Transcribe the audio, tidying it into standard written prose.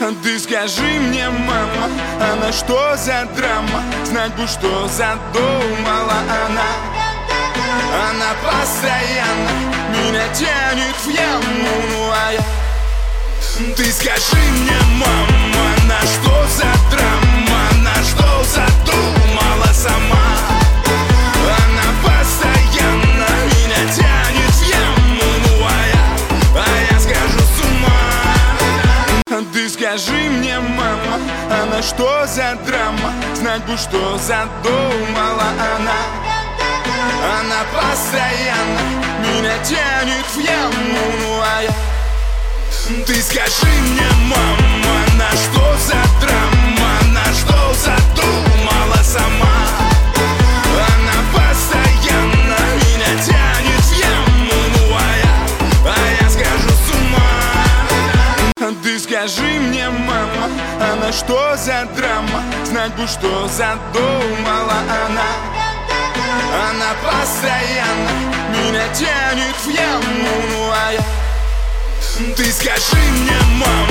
Ты скажи мне, мама, она что за драма? Знать бы, что задумала она. Она постоянно меня тянет в яму, ну а я... Ты скажи мне, мама, она что за драма? Она что задумала сама? Она постоянно меня тянет в яму, ну а я схожу с ума. Ты скажи мне, мама, она что за драма? Знать бы, что задумала она. Она постоянно меня тянет в яму, ну а я... Ты скажи мне, мама, она что за драма? Она что задумала сама? Она постоянно меня тянет в яму, ну а я схожу с ума. Ты скажи мне, мама, она что за драма? Знать бы, что задумала она. Она постоянно меня тянет в яму, ну а я... Ты скажи мне, мама.